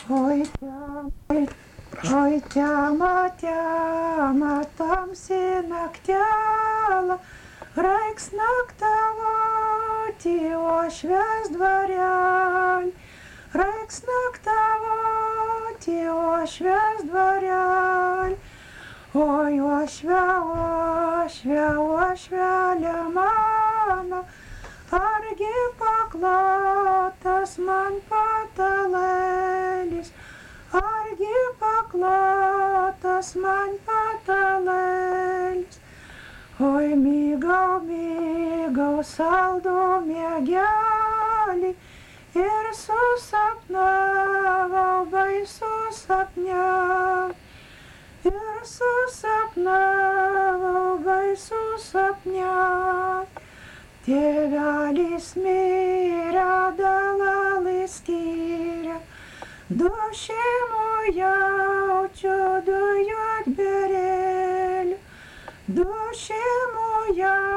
Oi, tema, tema, tamsi naktelą, raiks naktavoti, ošvės dvarelį, raiks naktavoti, ošvės dvarelį. Oi, ošve, ošve, ošvelė mano, argi paklotas man patalėlis, argi paklotas man patalėlis. Oi, mygau, mygau, saldų miegelį ir susapnavau baisų sapnelį. Ir susapnavau baisų sapnelį. Tėvelis mirė, dalalai skyrė, du šeimų jaučių, du juodbėrėlių, du šeimų jaučių.